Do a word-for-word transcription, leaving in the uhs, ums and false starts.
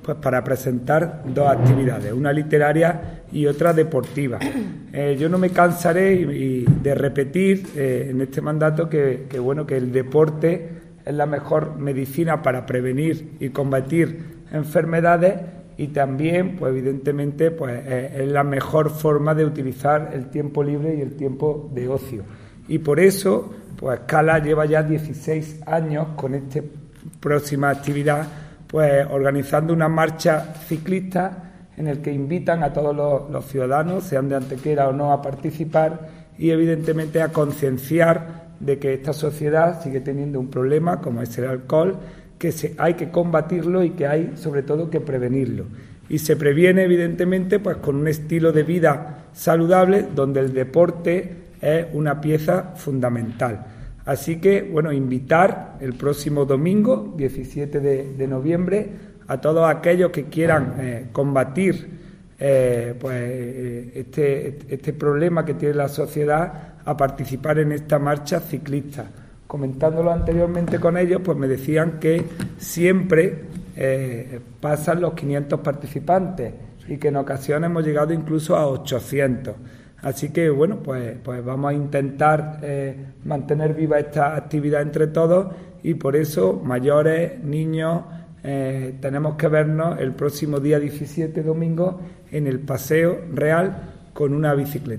pues para presentar dos actividades, una literaria y otra deportiva. Eh, yo no me cansaré y, y de repetir eh, en este mandato que, que, bueno, que el deporte es la mejor medicina para prevenir y combatir enfermedades y también, pues evidentemente, pues eh, es la mejor forma de utilizar el tiempo libre y el tiempo de ocio. Y por eso, pues Cala lleva ya dieciséis años con esta próxima actividad, pues organizando una marcha ciclista en el que invitan a todos los, los ciudadanos, sean de Antequera o no, a participar y evidentemente a concienciar de que esta sociedad sigue teniendo un problema como es el alcohol, que se, hay que combatirlo y que hay sobre todo que prevenirlo. Y se previene evidentemente pues con un estilo de vida saludable donde el deporte es una pieza fundamental. Así que, bueno, invitar el próximo domingo, diecisiete de noviembre, a todos aquellos que quieran eh, combatir eh, pues, este, este problema que tiene la sociedad a participar en esta marcha ciclista. Comentándolo anteriormente con ellos, pues me decían que siempre eh, pasan los quinientos participantes y que en ocasiones hemos llegado incluso a ochocientos. Así que, bueno, pues, pues vamos a intentar eh, mantener viva esta actividad entre todos y por eso, mayores, niños, eh, tenemos que vernos el próximo día diecisiete, domingo, en el Paseo Real con una bicicleta.